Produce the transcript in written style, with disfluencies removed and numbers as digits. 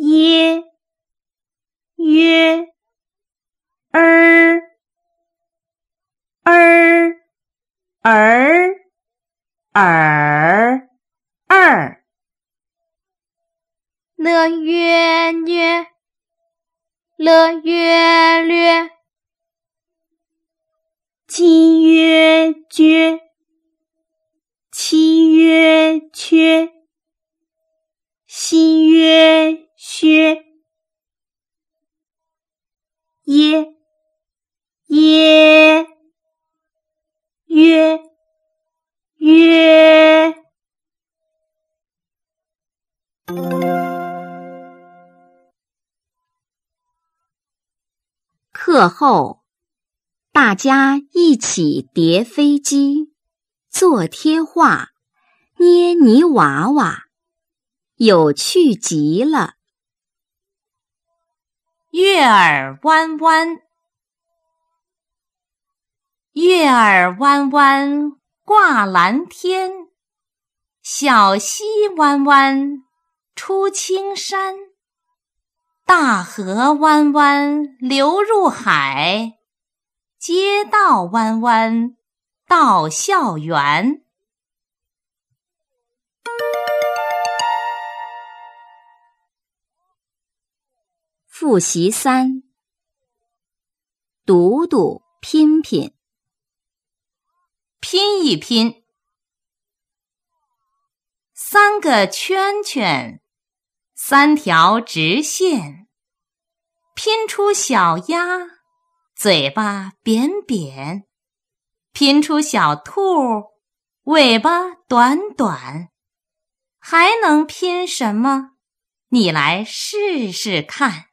耶约儿儿儿耳二了约略了约略鸡约撅七约缺西约薛耶耶约约课后，大家一起叠飞机，做贴画，捏泥娃娃，有趣极了。 月儿弯弯，月儿弯弯挂蓝天，小溪弯弯出青山，大河弯弯流入海，街道弯弯到校园。 复习3，读读拼拼。 拼一拼，3个圈圈，3条直线，拼出小鸭，嘴巴扁扁，拼出小兔，尾巴短短。还能拼什么？你来试试看。